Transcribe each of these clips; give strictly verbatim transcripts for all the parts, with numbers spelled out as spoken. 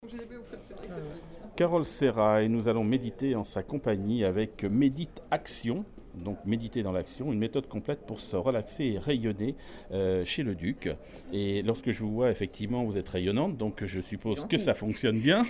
Carole Serra, et nous allons méditer en sa compagnie avec Médite Action, donc méditer dans l'action, une méthode complète pour se relaxer et rayonner euh, chez le Duc. Et lorsque je vous vois, effectivement, vous êtes rayonnante, donc je suppose que ça fonctionne bien.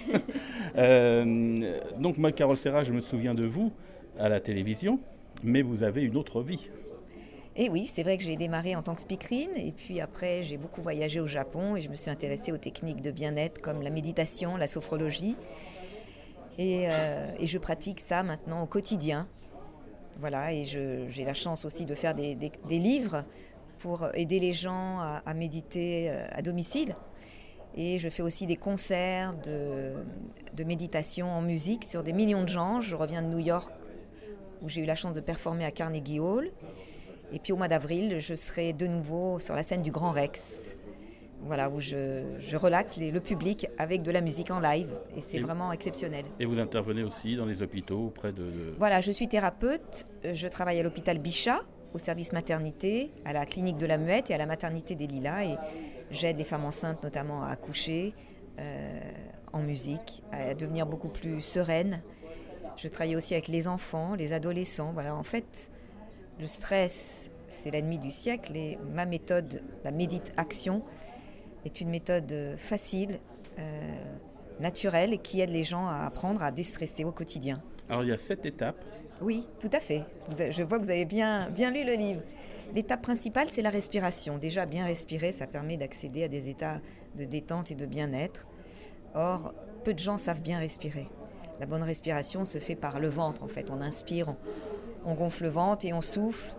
euh, donc moi, Carole Serra, je me souviens de vous à la télévision, mais vous avez une autre vie. Et oui, c'est vrai que j'ai démarré en tant que speakerine et puis après j'ai beaucoup voyagé au Japon et je me suis intéressée aux techniques de bien-être comme la méditation, la sophrologie et, euh, et je pratique ça maintenant au quotidien. Voilà, et je, j'ai la chance aussi de faire des, des, des livres pour aider les gens à, à méditer à domicile. Et je fais aussi des concerts de, de méditation en musique sur des millions de gens. Je reviens de New York où j'ai eu la chance de performer à Carnegie Hall. Et puis au mois d'avril, je serai de nouveau sur la scène du Grand Rex, voilà, où je, je relaxe les, le public avec de la musique en live. Et c'est et vraiment exceptionnel. Et vous intervenez aussi dans les hôpitaux auprès de... de... Voilà, je suis thérapeute. Je travaille à l'hôpital Bichat, au service maternité, à la clinique de la Muette et à la maternité des Lilas. Et j'aide les femmes enceintes notamment à accoucher euh, en musique, à devenir beaucoup plus sereines. Je travaille aussi avec les enfants, les adolescents. Voilà, en fait... Le stress, c'est l'ennemi du siècle et ma méthode, la Médite Action, est une méthode facile, euh, naturelle et qui aide les gens à apprendre à déstresser au quotidien. Alors il y a sept étapes. Oui, tout à fait. Vous avez, je vois que vous avez bien, bien lu le livre. L'étape principale, c'est la respiration. Déjà, bien respirer, ça permet d'accéder à des états de détente et de bien-être. Or, peu de gens savent bien respirer. La bonne respiration se fait par le ventre, en fait. On inspire, on, on gonfle le ventre et on souffle.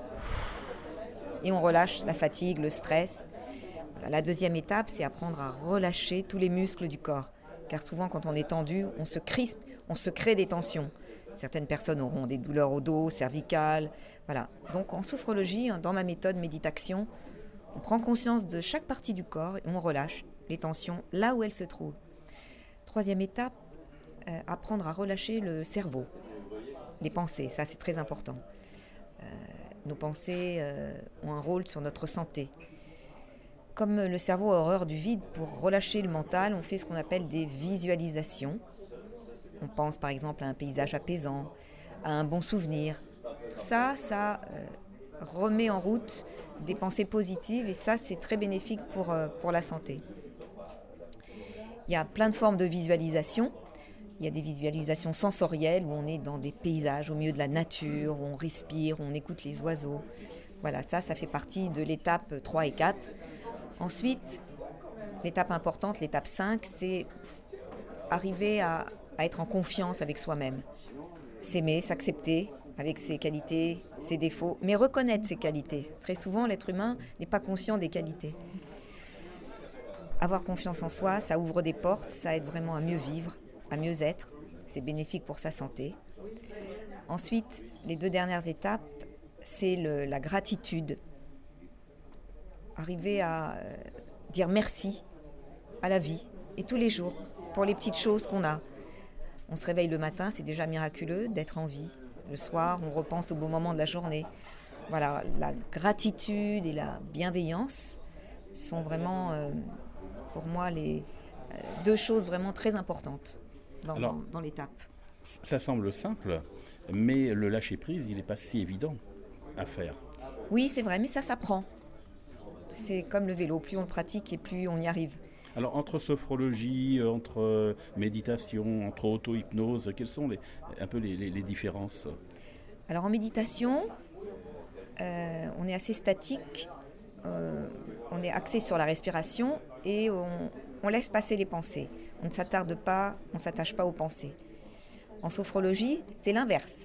Et on relâche la fatigue, le stress. Voilà. La deuxième étape, c'est apprendre à relâcher tous les muscles du corps. Car souvent, quand on est tendu, on se crispe, on se crée des tensions. Certaines personnes auront des douleurs au dos, cervicales. Voilà. Donc, en sophrologie, dans ma méthode méditation, on prend conscience de chaque partie du corps et on relâche les tensions là où elles se trouvent. Troisième étape, euh, apprendre à relâcher le cerveau, les pensées, ça c'est très important. Euh, nos pensées euh, ont un rôle sur notre santé. Comme le cerveau a horreur du vide, pour relâcher le mental, on fait ce qu'on appelle des visualisations. On pense par exemple à un paysage apaisant, à un bon souvenir. Tout ça, ça euh, remet en route des pensées positives et ça c'est très bénéfique pour, euh, pour la santé. Il y a plein de formes de visualisation. Il y a des visualisations sensorielles où on est dans des paysages au milieu de la nature, où on respire, où on écoute les oiseaux. Voilà, ça, ça fait partie de l'étape trois et quatre. Ensuite, l'étape importante, l'étape cinq, c'est arriver à, à être en confiance avec soi-même. S'aimer, s'accepter avec ses qualités, ses défauts, mais reconnaître ses qualités. Très souvent, l'être humain n'est pas conscient des qualités. Avoir confiance en soi, ça ouvre des portes, ça aide vraiment à mieux vivre, à mieux être. C'est bénéfique pour sa santé. Ensuite, les deux dernières étapes, c'est le, la gratitude. Arriver à euh, dire merci à la vie et tous les jours pour les petites choses qu'on a. On se réveille le matin, c'est déjà miraculeux d'être en vie. Le soir, on repense au beau moment de la journée. Voilà, la gratitude et la bienveillance sont vraiment... Euh, pour moi, les euh, deux choses vraiment très importantes dans, Alors, dans, dans l'étape. Ça semble simple, mais le lâcher-prise, il n'est pas si évident à faire. Oui, c'est vrai, mais ça s'apprend. C'est comme le vélo, plus on le pratique et plus on y arrive. Alors, entre sophrologie, entre méditation, entre auto-hypnose, quelles sont les, un peu les, les, les différences ? Alors, en méditation, euh, on est assez statique. Euh, on est axé sur la respiration et on, on laisse passer les pensées. On ne s'attarde pas, on ne s'attache pas aux pensées. En sophrologie, c'est l'inverse.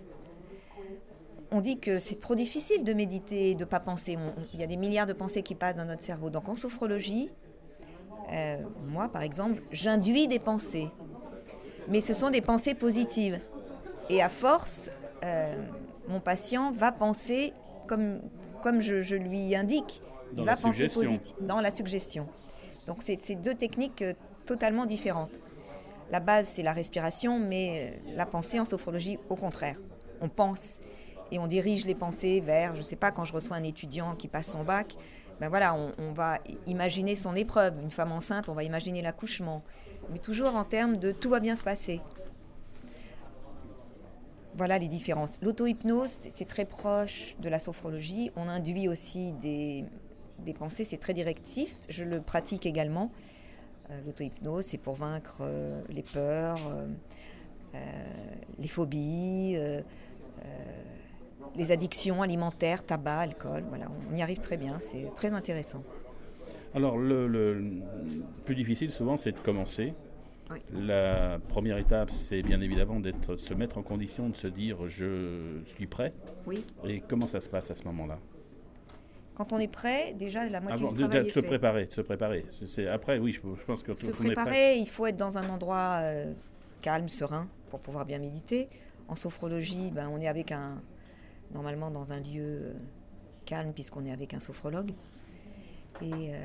On dit que c'est trop difficile de méditer et de ne pas penser. On, il y a des milliards de pensées qui passent dans notre cerveau. Donc en sophrologie, euh, moi par exemple, j'induis des pensées. Mais ce sont des pensées positives. Et à force, euh, mon patient va penser comme, comme je, je lui indique. Dans Il la va penser suggestion. positif, dans la suggestion. Donc c'est, c'est deux techniques euh, totalement différentes. La base, c'est la respiration, mais la pensée en sophrologie, au contraire. On pense et on dirige les pensées vers, je ne sais pas, quand je reçois un étudiant qui passe son bac, ben voilà, on, on va imaginer son épreuve. Une femme enceinte, on va imaginer l'accouchement. Mais toujours en termes de tout va bien se passer. Voilà les différences. L'auto-hypnose, c'est très proche de la sophrologie. On induit aussi des, des pensées, c'est très directif. Je le pratique également. Euh, l'auto-hypnose, c'est pour vaincre euh, les peurs, euh, euh, les phobies, euh, euh, les addictions alimentaires, tabac, alcool. Voilà, on y arrive très bien, c'est très intéressant. Alors, le, le plus difficile souvent, c'est de commencer. Oui. La première étape, c'est bien évidemment d'être, se mettre en condition de se dire je suis prêt. Oui. Et comment ça se passe à ce moment-là? Quand on est prêt, déjà la moitié Avant, du de, travail de est se fait. préparer, de se préparer. C'est, c'est, après, oui, je, je pense que Se tout le monde est prêt. préparer, il faut être dans un endroit euh, calme, serein, pour pouvoir bien méditer. En sophrologie, ben, on est avec un, normalement dans un lieu euh, calme, puisqu'on est avec un sophrologue. Et euh,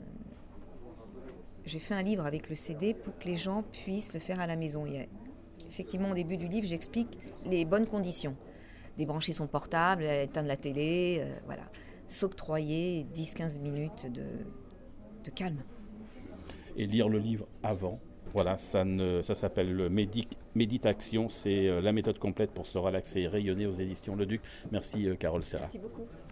j'ai fait un livre avec le C D pour que les gens puissent le faire à la maison. Et, effectivement, au début du livre, j'explique les bonnes conditions. Débrancher son portable, éteindre la télé, euh, voilà. S'octroyer dix à quinze minutes de, de calme. Et lire le livre avant. Voilà, ça, ne, ça s'appelle le Médic, Méditation. C'est euh, la méthode complète pour se relaxer et rayonner aux éditions Le Duc. Merci euh, Carole Serra. Merci beaucoup.